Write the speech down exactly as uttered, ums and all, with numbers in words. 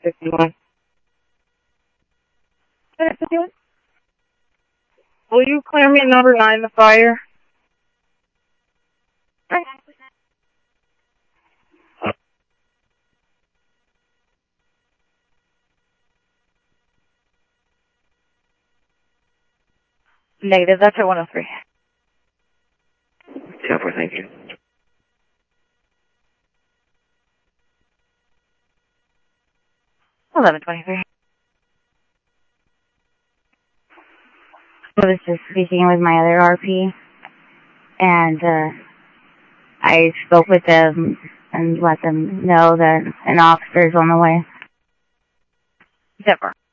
fifty-one. fifty-one? Will you clear me number nine, the fire? Okay. Negative, that's at one oh three. ten four, thank you. eleven twenty-three. I was just speaking with my other R P, and uh, I spoke with them and let them know that an officer is on the way. ten four.